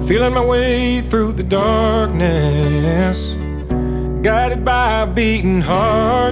feeling my way through the darkness, guided by a beating heart.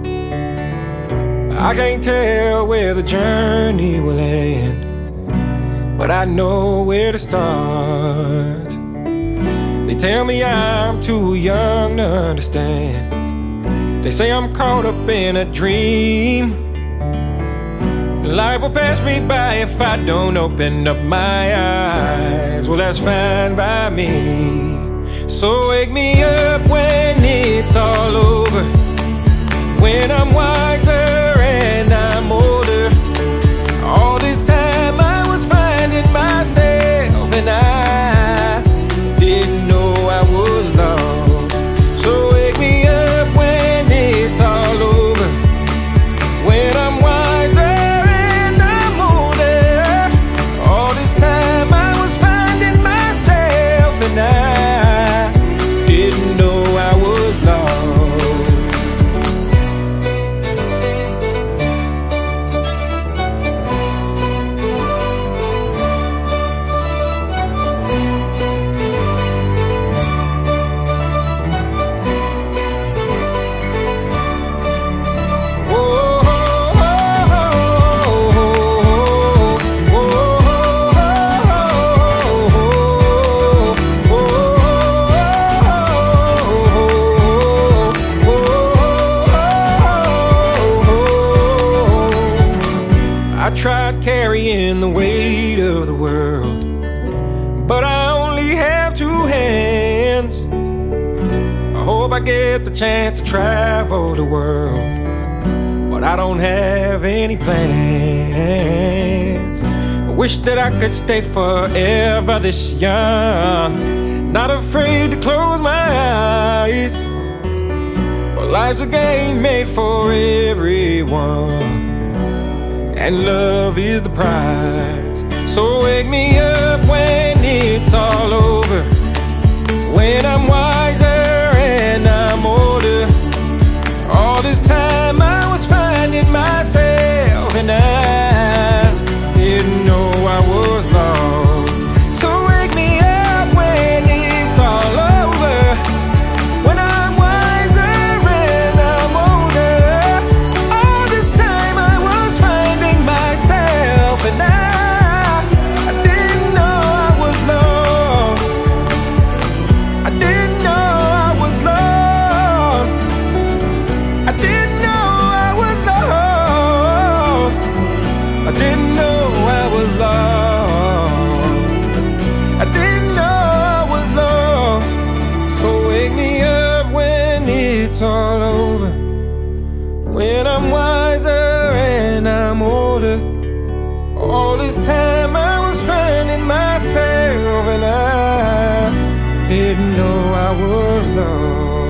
I can't tell where the journey will end, but I know where to start. They tell me I'm too young to understand. They say I'm caught up in a dream. Life will pass me by if I don't open up my eyes. Well, that's fine by me. So wake me up when it's all over, when I'm wiser and I'm older. All this time I was finding myself, and I didn't know I was lost. So wake me up when it's all over, when I'm wiser and I'm older. All this time I was finding myself, and I didn't know I was lost. I tried carrying the weight of the world, but I only have two hands. I hope I get the chance to travel the world, but I don't have any plans. I wish that I could stay forever this young, not afraid to close my eyes. Well, life's a game made for everyone, and love is the prize. So wake me up when it's all over, when I'm wiser and I'm older. All this time I was finding myself, and I didn't know I was lost. So wake me up when it's all over, when I'm wiser and I'm older. All this time I was finding myself, and I didn't know I was lost. I didn't know I was lost. I didn't know I was lost. I didn't know I was lost. I didn't know I was lost. So wake me up when it's all over, when I'm wiser and I'm older. All this time I was finding myself, and I didn't know I was lost.